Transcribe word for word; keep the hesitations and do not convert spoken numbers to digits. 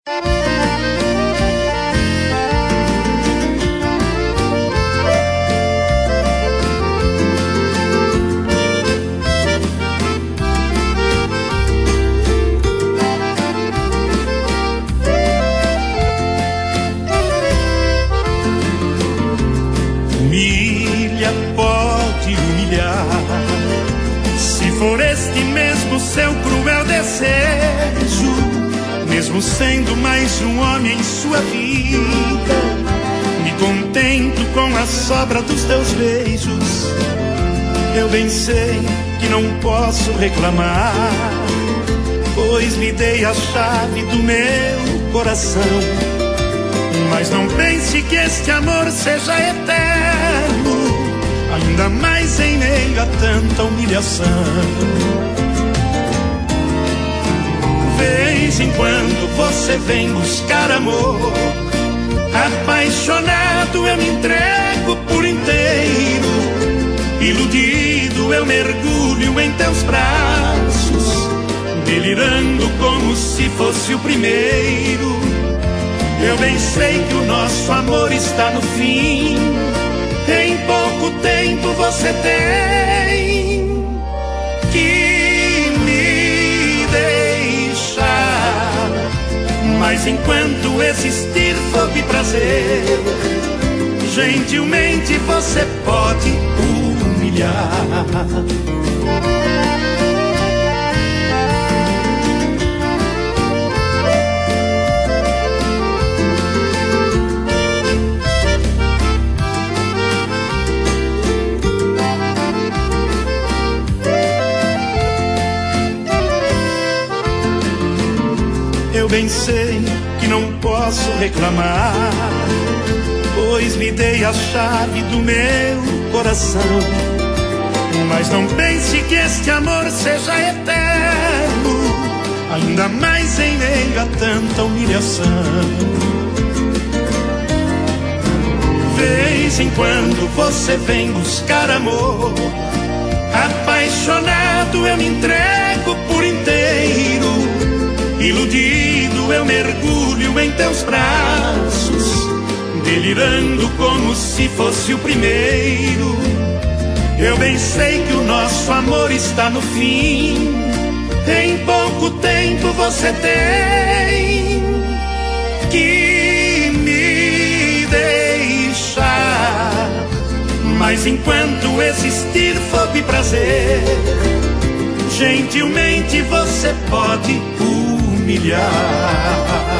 Humilha, pode humilhar, se for este mesmo seu cruel desejo, mesmo sendo mais um homem em sua vida, me contento com a sobra dos teus beijos. Eu bem sei que não posso reclamar, pois lhe dei a chave do meu coração. Mas não pense que este amor seja eterno, ainda mais em meio a tanta humilhação. Vez em quando você vem buscar amor, apaixonado eu me entrego por inteiro, iludido eu mergulho em teus braços, delirando como se fosse o primeiro. Eu bem sei que o nosso amor está no fim, em pouco tempo você tem que me deixar. Mas enquanto existir fogo e prazer, gentilmente você pode humilhar. Eu bem sei que não posso reclamar, pois lhe dei a chave do meu coração. Mas não pense que este amor seja eterno, ainda mais em meio a tanta humilhação. Vez em quando você vem buscar amor, apaixonado eu me entrego por inteiro, iludido eu mergulho em teus braços, delirando como se fosse o primeiro. Eu bem sei que o nosso amor está no fim, em pouco tempo você tem que me deixar. Mas enquanto existir fogo e prazer, gentilmente você pode humilhar.